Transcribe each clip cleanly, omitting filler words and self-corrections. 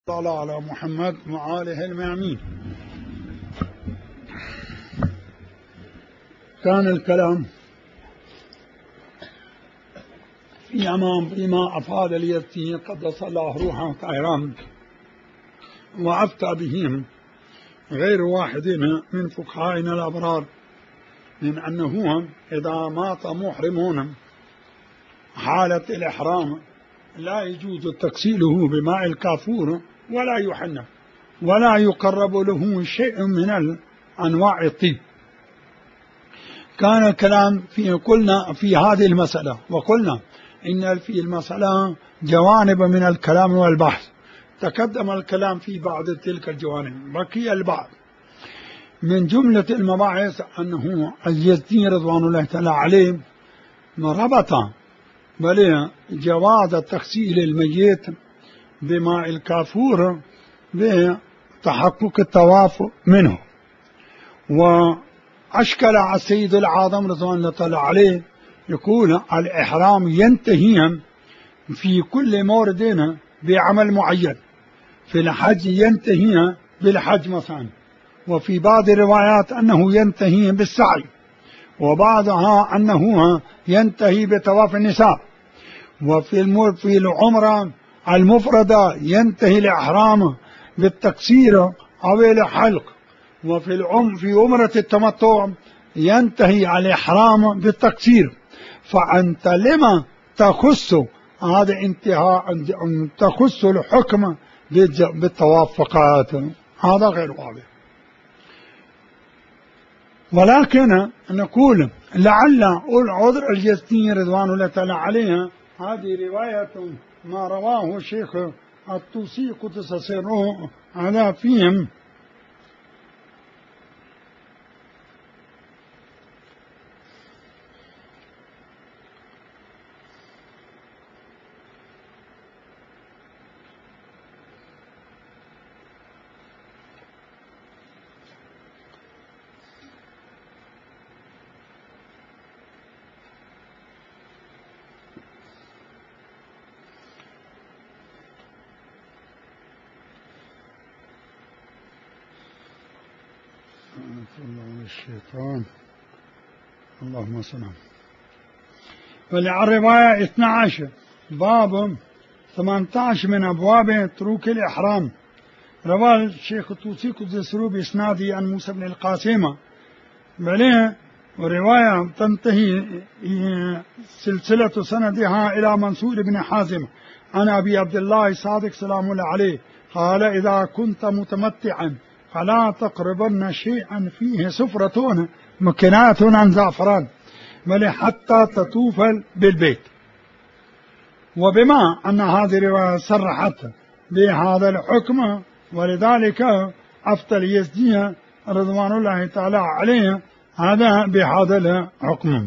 صلى على محمد وآله الميامين. كان الكلام في أمام بما أفاد اليزدي قدس الله روحه طاهرا وأفتى بهم غير واحد من فقهائنا الأبرار من أنه إذا مات محرمون حالة الإحرام لا يجوز تغسيله بماء الكافور ولا يحنى ولا يقرب له شيء من أنواع الطيب. كان الكلام قلنا في هذه المسألة، وقلنا إن في المسألة جوانب من الكلام والبحث، تقدم الكلام في بعض تلك الجوانب، بقي البعض. من جملة المباحث أنه اليزدي رضوان الله تعالى عليه ربط بل جواز تغسيل الميت بماء الكافور بتحقق التوافق منه، وأشكل على السيد العظم رضوان الله تعالى عليه يقول الإحرام ينتهي في كل مورد بعمل معين، في الحج ينتهي بالحج مثلا، وفي بعض الروايات أنه ينتهي بالسعي، وبعضها أنه ينتهي بطواف النساء، وفي العمرة المفردة ينتهي الإحرام بالتقصير أو الحلق، في عمرة التمتع ينتهي الإحرام بالتقصير. فأنت لما تخص هذا انتهاء تخص الحكم بالتوافقات؟ هذا غير واضح. ولكن نقول لعل العذر اليزدي رضوان الله تعالى عليها هذه رواية ما رواه الشيخ الطوسي قدس سره على فيهم الشيطان اللهم سلام. وللرواية 12 باب 18 من أبواب تروك الإحرام، رواه الشيخ الطوسي قدس سره بإسناده عن موسى بن القاسم بل ورواية تنتهي سلسلة سندها إلى منصور بن حازم عن أبي عبد الله صادق سلام الله عليه قال إذا كنت متمتعا فلا تقربن شيئا فيه سفرة مكنات عن زعفران بل حتى تطوف بالبيت. وبما أن هذه الرواية صرحت بهذا الحكم ولذلك أفتى اليزدي رضوان الله تعالى عليه هذا بهذا الحكم.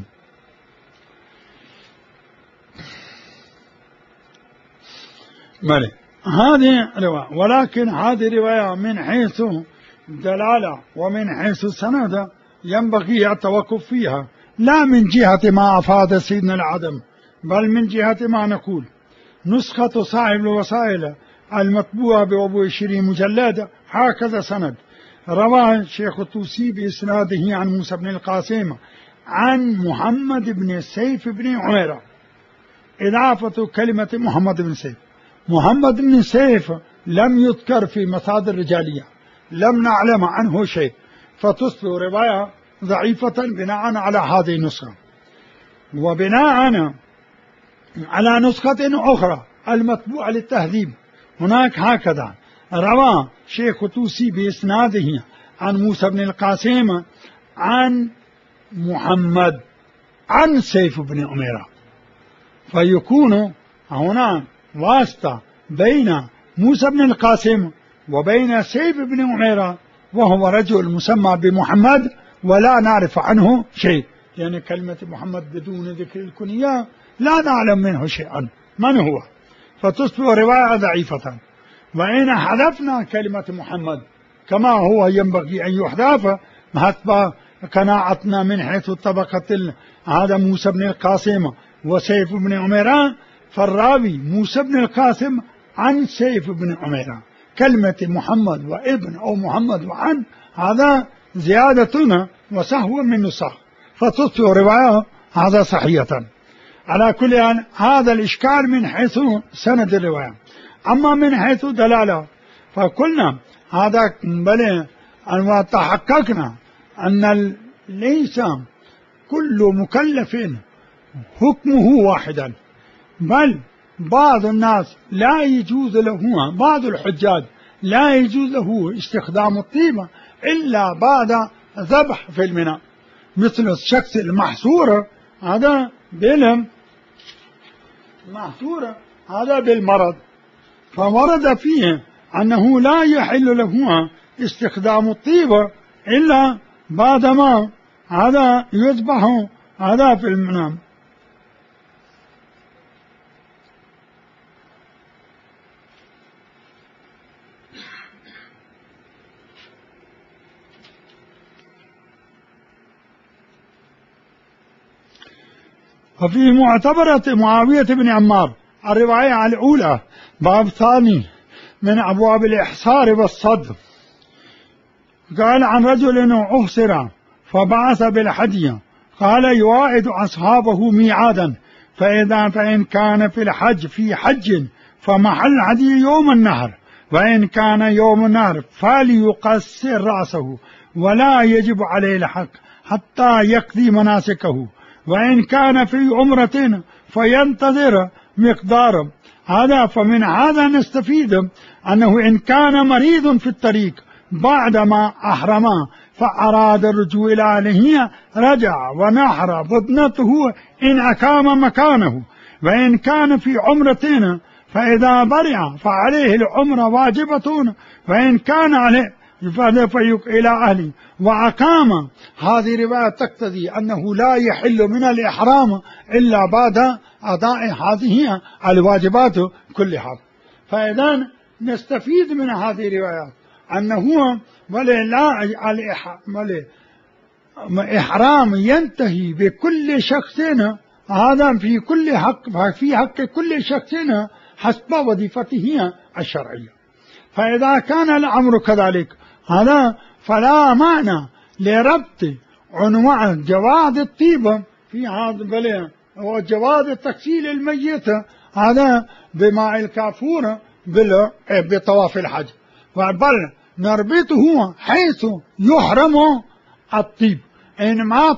بل هذه رواية، ولكن هذه رواية من حيث دلالة ومن حيث السند ينبغي التوقف فيها، لا من جهة ما أفاد سيدنا العدم، بل من جهة ما نقول نسخة صاحب الوسائل المطبوعة ب20 مجلد هكذا سند رواه الشيخ الطوسي بإسناده عن موسى بن القاسم عن محمد بن سيف بن عميرة، إضافة كلمة محمد بن سيف. محمد بن سيف لم يذكر في مصادر رجالية، لم نعلم عنه شيء، فتصبح رواية ضعيفة بناء على هذه النسخة. وبناء على نسخة أخرى المطبوعة للتهذيب هناك هكذا روى شيخ الطوسي بإسناده عن موسى بن القاسم عن محمد عن سيف بن عميرة، فيكون هنا واسطة بين موسى بن القاسم وبين سيف بن عميرة، وهو رجل مسمى بمحمد ولا نعرف عنه شيء، يعني كلمة محمد بدون ذكر الكنية لا نعلم منه شيئا من هو، فتصبح رواية ضعيفة. وإن حذفنا كلمة محمد كما هو ينبغي أن يحذف حسب قناعتنا من حيث طبقة هذا موسى بن القاسم وسيف بن عميرة، فالراوي موسى بن القاسم عن سيف بن عميرة، كلمة محمد وابن أو محمد وعن، هذا زيادة وسهو من نسخ، فتصبح رواية هذا صحيحة. على كل حال هذا الإشكال من حيث سند الرواية. أما من حيث دلالة فقلنا هذا بل أن تحققنا أن ليس كل مكلف حكمه واحدا، بل بعض الناس لا يجوز له، بعض الحجاج لا يجوز له استخدام الطيبة إلا بعد ذبح في المنى، مثل الشخص المحصور هذا محصور هذا بالمرض، فورد فيه أنه لا يحل له استخدام الطيبة إلا بعدما هذا يذبح هذا في المنام. وفي معتبرة معاوية بن عمار الرواية الأولى باب ثاني من أبواب الإحصار والصد، قال عن رجل أحصر فبعث بالحدية، قال يواعد أصحابه ميعادا، فإن كان في الحج في حج فمحل الهدي يوم النهر، وإن كان يوم النهر فليقصر رأسه ولا يجب عليه الحق حتى يقضي مناسكه، وإن كان في عمرة فينتظر مقداره. هذا فمن هذا نستفيد أنه إن كان مريض في الطريق بعدما أحرم فأراد الرجوع إلى أهله رجع ونحر بدنته إن أقام مكانه، وإن كان في عمرة فإذا برع فعليه العمرة واجبة، وإن كان عليه فيق إلى أهله وأقام. هذه رواية تقتضي أنه لا يحل من الإحرام إلا بعد أداء هذه الواجبات كلها. فإذا نستفيد من هذه الروايات أنه الإحرام ينتهي بكل شخص، هذا في كل حق، في حق كل شخص حسب وظيفته الشرعية. فإذا كان الأمر كذلك هذا فلا معنى لربط عنوان جواز الطيبة في هذا وجواز تغسيل الميت هذا بماء الكافور بطواف الحج، بل نربطه حيث يحرم الطيب. إن مات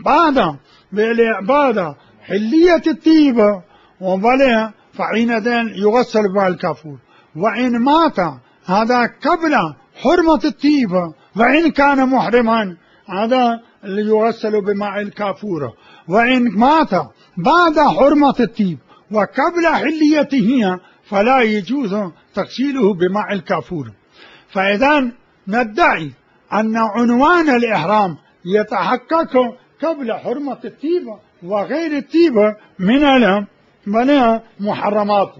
بعد حلية الطيبة فحينئذ يغسل بماء الكافور، وإن مات هذا قبل حرمة الطيبة وإن كان محرما هذا يغسل بماء الكافور، وإن مات بعد حرمة الطيب وقبل حليته فلا يجوز تغسيله بماء الكافور. فإذا ندعي أن عنوان الإحرام يتحقق قبل حرمة الطيبة وغير الطيبة من المحرمات.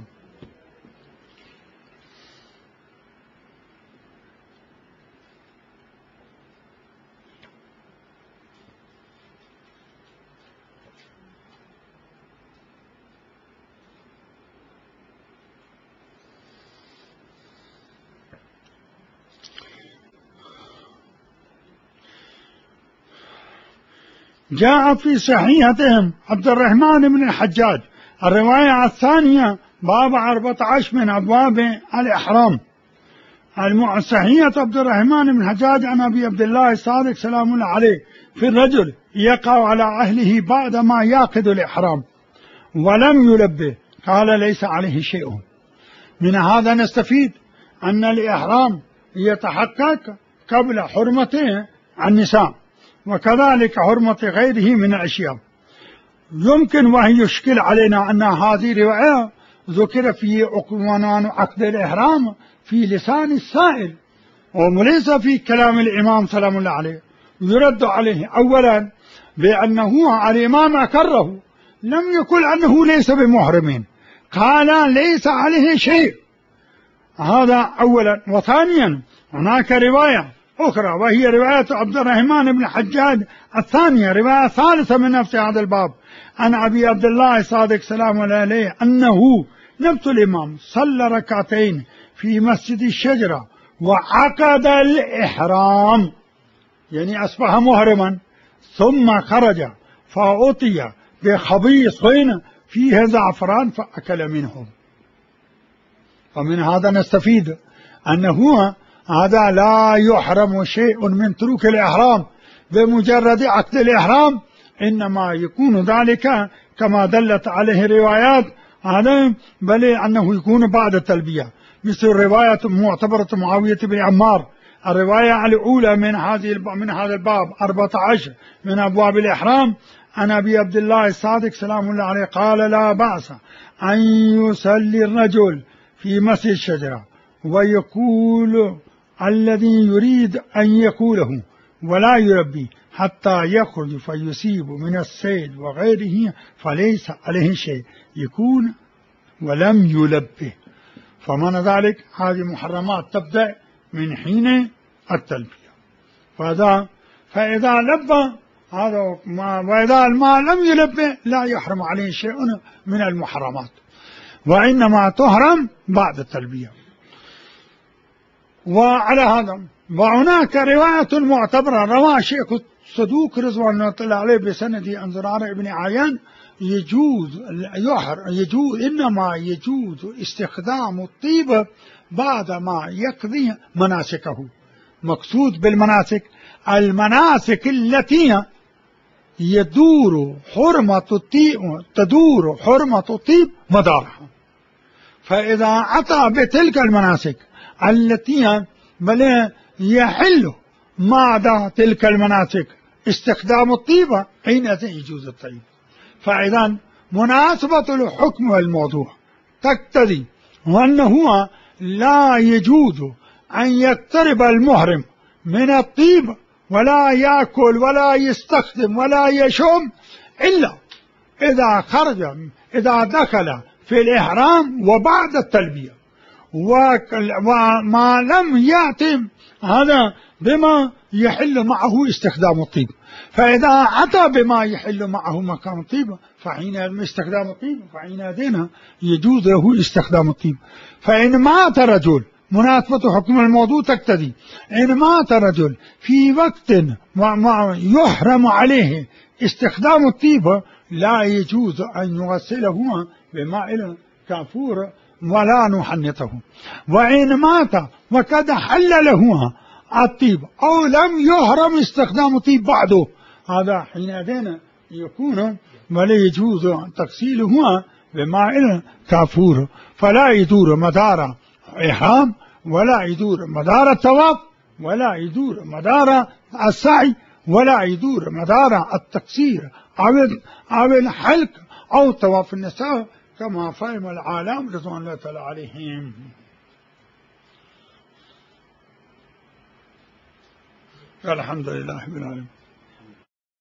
جاء في صحيحتهم عبد الرحمن بن الحجاج الرواية الثانية باب 14 من أبواب الإحرام. صحيحة عبد الرحمن بن الحجاج عن أبي عبد الله الصادق سلام الله عليه في الرجل يقع على أهله بعدما يعقد الإحرام ولم يلبه، قال ليس عليه شيء. من هذا نستفيد أن الإحرام يتحقق قبل حرمته النساء وكذلك حرمة غيره من الأشياء. يمكن وهي يشكل علينا أن هذه الرواية ذكر في عنوان عقد الإحرام في لسان السائل وليس في كلام الإمام سلام الله عليه. يرد عليه أولا بأنه الإمام أكره، لم يقل أنه ليس بمحرمين، قال ليس عليه شيء، هذا أولا. وثانيا هناك رواية أخرى وهي رواية عبد الرحمن بن الحجاج الثانية، رواية ثالثة من نفس هذا الباب عن أبي عبد الله الصادق سلام الله عليه أنه نفس الإمام صلى ركعتين في مسجد الشجرة وعقد الإحرام، يعني أصبح محرما، ثم خرج فأتي بخبيث فيه زعفران فأكل منه. ومن هذا نستفيد أنه هذا لا يحرم شيء من ترك الإحرام بمجرد عقد الإحرام، إنما يكون ذلك كما دلت عليه الروايات هذا، بل أنه يكون بعد التلبية، مثل رواية معتبرة معاوية بن عمار، الرواية الأولى من هذا الباب 14 من أبواب الإحرام، عن أبي عبد الله الصادق سلام الله عليه قال: لا بأس أن يصلي الرجل في مسجد الشجرة ويقول الذي يريد أن يقوله ولا يربي حتى يخرج فيصيب من الصيد وغيره فليس عليه شيء، يكون ولم يلبه. فمن ذلك هذه محرمات تبدأ من حين التلبية. فإذا لبى هذا وإذا ما لم يلبه لا يحرم عليه شيء من المحرمات، وإنما تحرم بعد التلبية. وعلى هذا وهناك رواية معتبرة رواه شيخ الصدوق رضوان الله عليه بسند عن زرارة بن عيان، إنما يجوز استخدام الطيب بعد ما يقضي مناسكه. مقصود بالمناسك المناسك التي تدور حرمة الطيب مدارها. فإذا أتى بتلك المناسك التي بل يحل بعد تلك المناسك استخدام الطيب حينئذ يجوز الطيب. فإذا مناسبة الحكم والموضوع تقتضي وأنه لا يجوز أن يقترب المحرم من الطيب ولا يأكل ولا يستخدم ولا يشم إلا إذا دخل في الإحرام وبعد التلبية، وما لم يأتي هذا بما يحل معه استخدام الطيب. فإذا أتى بما يحل معه مكان الطيب فحين استخدام الطيب فحينئذ يجوز له استخدام الطيب. فإن مات رجل مناسبة حكم الموضوع تقتضي إن مات رجل في وقت يحرم عليه استخدام الطيب لا يجوز أن يغسله بماء كافور ولا نحنطه. وإن مات وقد حل له الطيب أو لم يحرم استخدام الطيب بعده، هذا حينئذ يكون ولا يجوز تغسيله بماء كافور، فلا يدور مدار إحرام ولا يدور مدار الطواف ولا يدور مدار السعي ولا يدور مدار التقصير أو الحلق أو طواف النساء كما فهم العالم رضوان الله تعالى عليهم. الحمد لله رب العالمين.